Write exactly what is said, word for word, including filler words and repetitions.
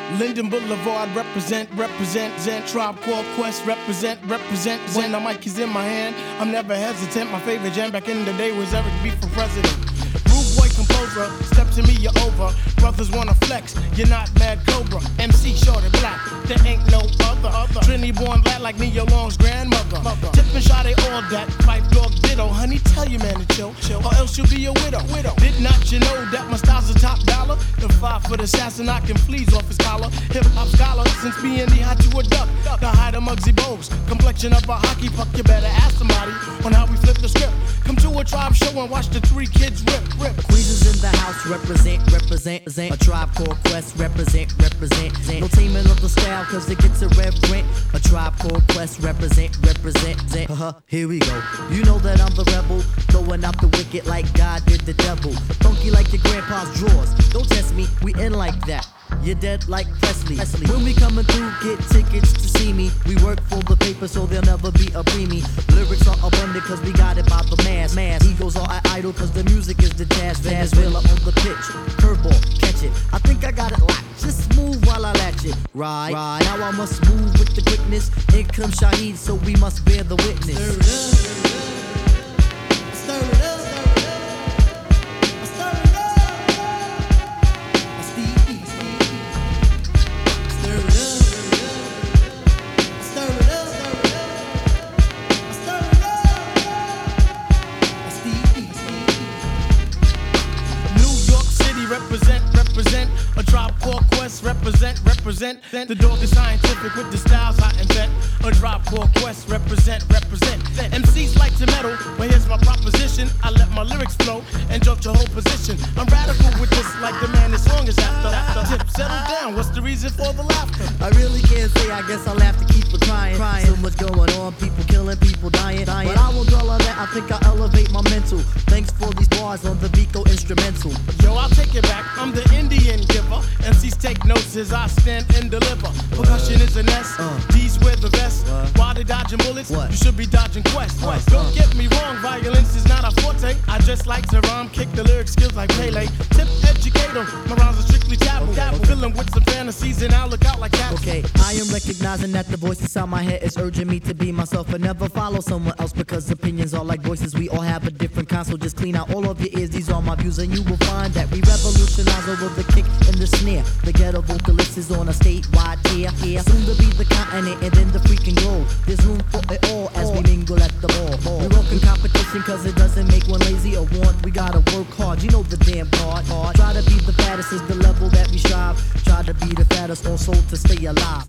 Linden Boulevard, represent, represent, Zen, Tribe Called Quest, represent, represent, When the mic is in my hand, I'm never hesitant. My favorite jam back in the day was Eric B for president. Rude boy composer, step to me, you're over. Brothers wanna flex, you're not Mad Cobra. M C short and black, there ain't no other. other. Trinity born black like Neo Long's grandmother. Mother. Tip and shot, they all that. Pipe dog ditto, honey, tell your man to chill, chill. Or else you'll be a widow. widow. Did not you know that my style's a top dollar? The five foot assassin knocking fleas off his collar. Hip hop scholar, since being the hot to a duck. The hide of Muggsy Bogues, complexion of a hockey puck. You better ask somebody on how we flip the script. Come to a tribe show and watch the three kids rip, rip. Queens is in the house, represent, represent, represent. A Tribe Called Quest, represent, represent. No taming of the style, cause it gets irreverent. A Tribe Called Quest, represent, represent. Uh-huh, here we go. You know that I'm the rebel, throwing out the wicked like God did the devil. Funky like your grandpa's drawers. Don't test me, we in like that. You're dead like Presley. Presley. When we coming through, get tickets to see me. We work for the paper, so there'll never be a preemie. Lyrics are abundant, cause we got it by the mass. mass. Egos are idle, cause the music is the task. Venezuela on the pitch. Curveball, catch it. I think I got it locked. Just move while I latch it. Right, right. Now I must move with the quickness. In comes Shaheed, so we must bear the witness. Stir it up. Stir it up. Represent, represent, a Tribe Called Quest, represent, represent. The dog is scientific with the styles I invent. A Tribe Called Quest, represent, represent. M Cs like to meddle, but here's my proposition. I let my lyrics flow and jump your whole position. I'm radical with this, like the man this song is after. after. Tip, settle down, what's the reason for the laughter? I really can't say, I guess I'll have to keep it crying. crying. So much going on, people killing, people dying. dying. But I won't dwell on that, I think I'll elevate my mental. Thanks for these bars on the Vico instrumental. Yo, I'll take it back, I'm the Indian giver. M Cs take notes as I stand and deliver. Percussion is an S, uh. D's wear the vest. What? While they dodging bullets, what? You should be dodging quests. What? Don't get me wrong, violence is not a forte. I just like to rhyme, kick the lyric skills like Pele. Tip, educate them, my rhymes are strictly taboo. Okay, okay. Fill them with some fantasies and I'll look out like that. Okay, I am recognizing that the voice inside my head is urging me to be myself and never follow someone else, because opinions are like voices, we all have a different kind. So just clean out all of your ears, these are my views, and you will find that we revolutionize over the kick and the snare. The ghetto vocalist is on a statewide tear. Yeah, soon to be the continent and then the freaking globe. There's room for it all as we mingle at the ball. We work in competition cause it doesn't make one lazy or want. We gotta work hard, you know the damn part. Try to be the fattest is the level that we strive. Try to be the fattest also to stay alive.